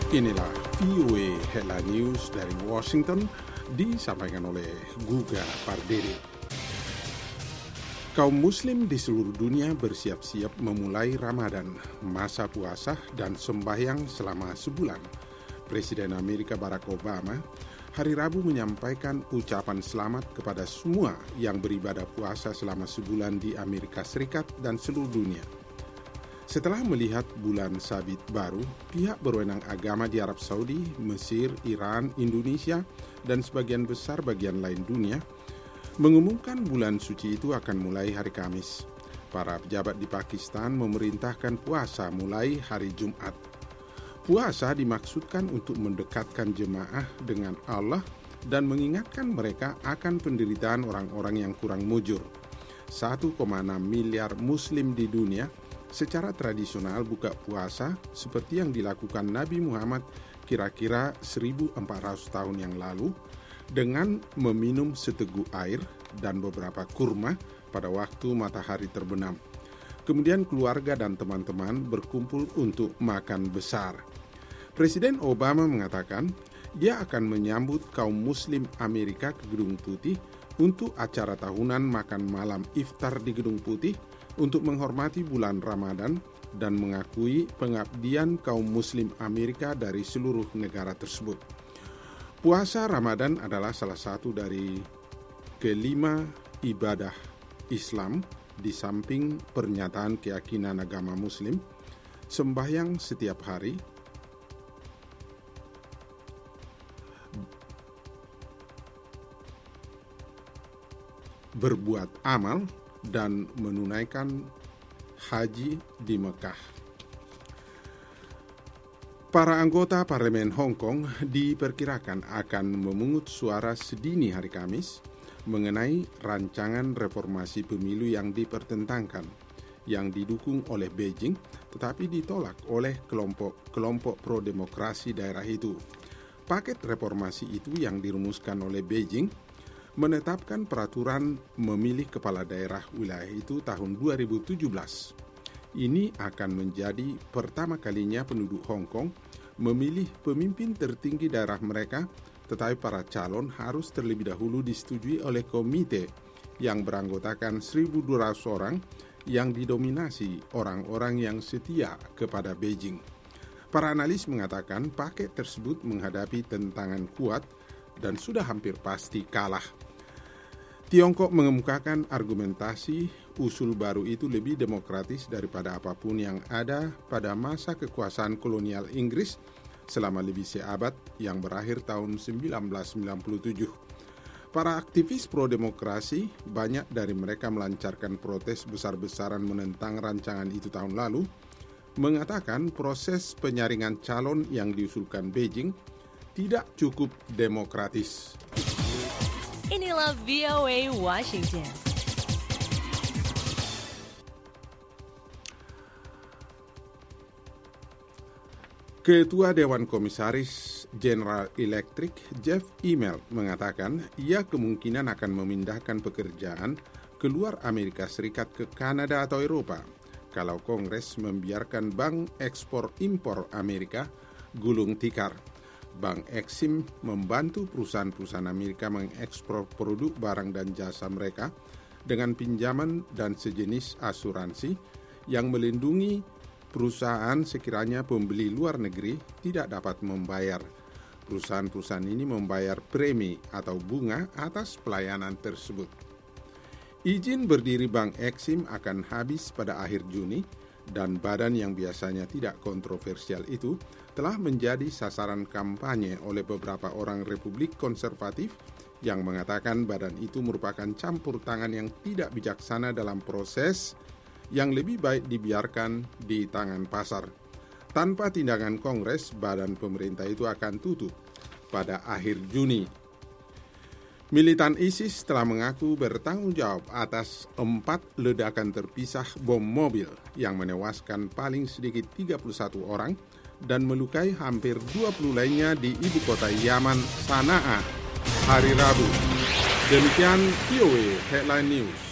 Inilah VOA Headline News dari Washington, disampaikan oleh Guga Pardede. Kaum muslim di seluruh dunia bersiap-siap memulai Ramadan, masa puasa dan sembahyang selama sebulan. Presiden Amerika Barack Obama hari Rabu menyampaikan ucapan selamat kepada semua yang beribadah puasa selama sebulan di Amerika Serikat dan seluruh dunia. Setelah melihat bulan sabit baru, pihak berwenang agama di Arab Saudi, Mesir, Iran, Indonesia, dan sebagian besar bagian lain dunia mengumumkan bulan suci itu akan mulai hari Kamis. Para pejabat di Pakistan memerintahkan puasa mulai hari Jumat. Puasa dimaksudkan untuk mendekatkan jemaah dengan Allah dan mengingatkan mereka akan penderitaan orang-orang yang kurang mujur. 1,6 miliar muslim di dunia secara tradisional buka puasa seperti yang dilakukan Nabi Muhammad kira-kira 1400 tahun yang lalu dengan meminum seteguk air dan beberapa kurma pada waktu matahari terbenam. Kemudian keluarga dan teman-teman berkumpul untuk makan besar. Presiden Obama mengatakan dia akan menyambut kaum muslim Amerika ke Gedung Putih untuk acara tahunan makan malam iftar di Gedung Putih untuk menghormati bulan Ramadan dan mengakui pengabdian kaum muslim Amerika dari seluruh negara tersebut. Puasa Ramadan adalah salah satu dari kelima ibadah Islam di samping pernyataan keyakinan agama Muslim, sembahyang setiap hari, berbuat amal, dan menunaikan haji di Mekah. Para anggota Parlemen Hong Kong diperkirakan akan memungut suara sedini hari Kamis mengenai rancangan reformasi pemilu yang dipertentangkan, yang didukung oleh Beijing tetapi ditolak oleh kelompok pro-demokrasi daerah itu. Paket reformasi itu yang dirumuskan oleh Beijing menetapkan peraturan memilih kepala daerah wilayah itu tahun 2017. Ini akan menjadi pertama kalinya penduduk Hong Kong memilih pemimpin tertinggi daerah mereka, tetapi para calon harus terlebih dahulu disetujui oleh komite yang beranggotakan 1.200 orang yang didominasi orang-orang yang setia kepada Beijing. Para analis mengatakan paket tersebut menghadapi tentangan kuat dan sudah hampir pasti kalah. Tiongkok mengemukakan argumentasi usul baru itu lebih demokratis daripada apapun yang ada pada masa kekuasaan kolonial Inggris selama lebih seabad yang berakhir tahun 1997. Para aktivis pro-demokrasi, banyak dari mereka melancarkan protes besar-besaran menentang rancangan itu tahun lalu, mengatakan proses penyaringan calon yang diusulkan Beijing tidak cukup demokratis. Inilah VOA Washington. Ketua Dewan Komisaris General Electric, Jeff Immelt, mengatakan ia kemungkinan akan memindahkan pekerjaan keluar Amerika Serikat ke Kanada atau Eropa kalau Kongres membiarkan Bank Ekspor-Impor Amerika gulung tikar. Bank Exim membantu perusahaan-perusahaan Amerika mengekspor produk barang dan jasa mereka dengan pinjaman dan sejenis asuransi yang melindungi perusahaan sekiranya pembeli luar negeri tidak dapat membayar. Perusahaan-perusahaan ini membayar premi atau bunga atas pelayanan tersebut. Izin berdiri Bank Exim akan habis pada akhir Juni dan badan yang biasanya tidak kontroversial itu telah menjadi sasaran kampanye oleh beberapa orang Republik konservatif yang mengatakan badan itu merupakan campur tangan yang tidak bijaksana dalam proses yang lebih baik dibiarkan di tangan pasar. Tanpa tindakan Kongres, badan pemerintah itu akan tutup pada akhir Juni. Militan ISIS telah mengaku bertanggung jawab atas 4 ledakan terpisah bom mobil yang menewaskan paling sedikit 31 orang dan melukai hampir 20 lainnya di ibu kota Yaman, Sanaa, hari Rabu. Demikian VOA Headline News.